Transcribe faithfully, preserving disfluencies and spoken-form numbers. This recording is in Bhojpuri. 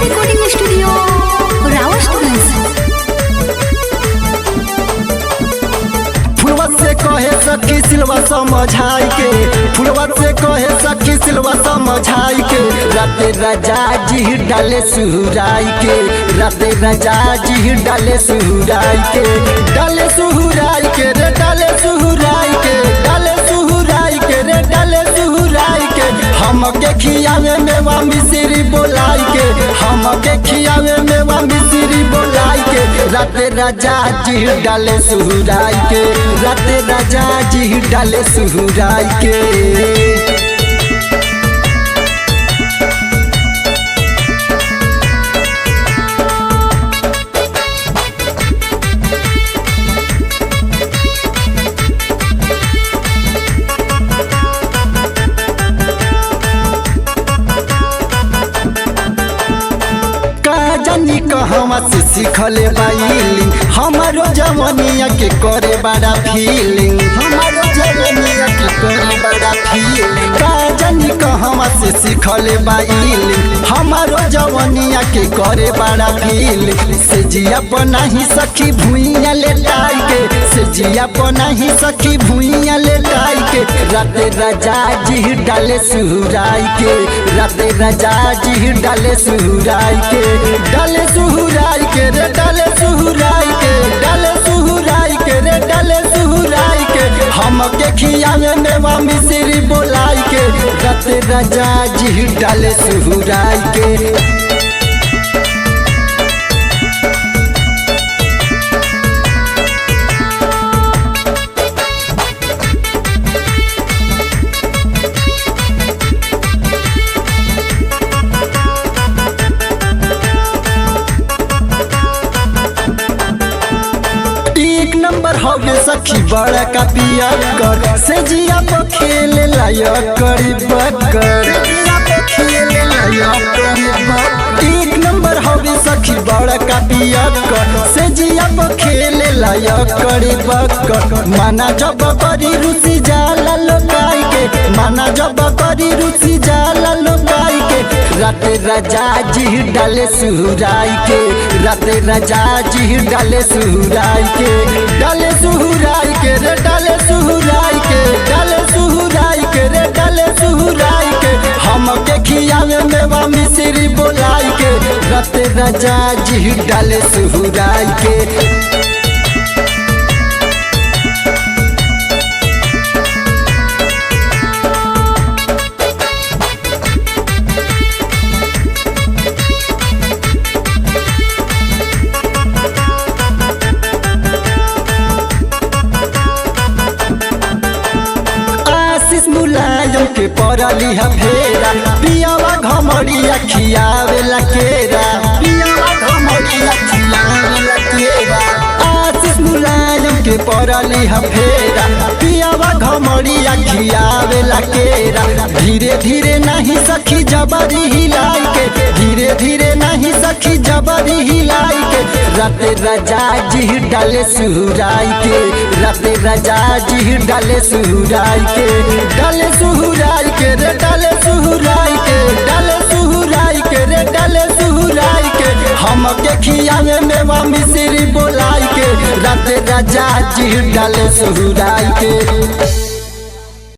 Recording studio Rawatganj. फुलवा से कहे सखी सिलवा समझाई के, फुलवा से कहे सखी सिलवा समझाई के, राते राजा जी डाले सुहुराई के, राते राजा जी डाले सुहुराई के, डाले सुहुराई के रे डाले सुहुराई के, डाले सुहुराई के रे डाले सुहुराई के, हमके खियावे मेवा मिश्री बोलाई के, हमके खियावे मेवा मिश्री बोलाई के, राते राजा जी डाले सुहुराई के, राते राजा जी डाले सुहुराई के। जानी कहवा से सीखले बाइलिंग, हमारो जवनिया के करे बड़ा फीलिंग, हमारो जवनिया के करे बड़ा फीलिंग। का जानी कहवा से सीखले बाइलिंग, हमारो जवनिया के करे बड़ा फीलिंग। से जिया बनाही सखी भुइया लेटाई के, से जिया बनाही सखी भुइया लेटाई के, राते राजा जी डाले सुहुराई के, राते राजा जी डाले सुहुराई के, डाले सुहुराई के रे डाले सुहुराई के, डाले सुहुराई के रे डाले सुहुराई के, हमके खियावे मेवा मिश्री बोलाई के, राते राजा जी डाले सुहुराई के। नंबर होगे सखी बड़ा का पिया कर, से जिया पे खेल लायक करी बकर, खेल लायक करी बकर। एक नंबर होगे सखी बड़ा का पिया कर, से जिया पे खेल लायक करी बकर। माना जब करी रुचि जाला लोकाई के, माना जब करी रुचि जाला लोकाई के, राते राजा जी डाले सुहुराई के, राते राजा जी डाले सुहुराई के, डाले सुहुराई के रे डाले सुहुराई के, डाले सुहुराई के रे डाले सुहुराई के, हमके खियावे मेवा मिश्री बोलाई के, राते राजा जी डाले सुहुराई के। मुलायम के पड़ली है फेरा, पियावा घमड़िया खियावे ला केरा, पियावा घमड़िया खियावे ला केरा। आशीष मुलायम के पड़ली है फेरा, पियावा घमड़िया खियावे ला केरा। धीरे धीरे नहीं सखी जबरी हिलाई के, धीरे धीरे नहीं सखी जबरी हिलाई के, राते राजा जी डाले सुहुराई के, राते राजा जी डाले सुहुराई के, डाले सुहुराई के रे डाले सुहुराई के, डाले सुहुराई के रे डाले सुहुराई के, हमके खियावे मेवा मिश्री बोलाई के, राते राजा जी डाले सुहुराई के।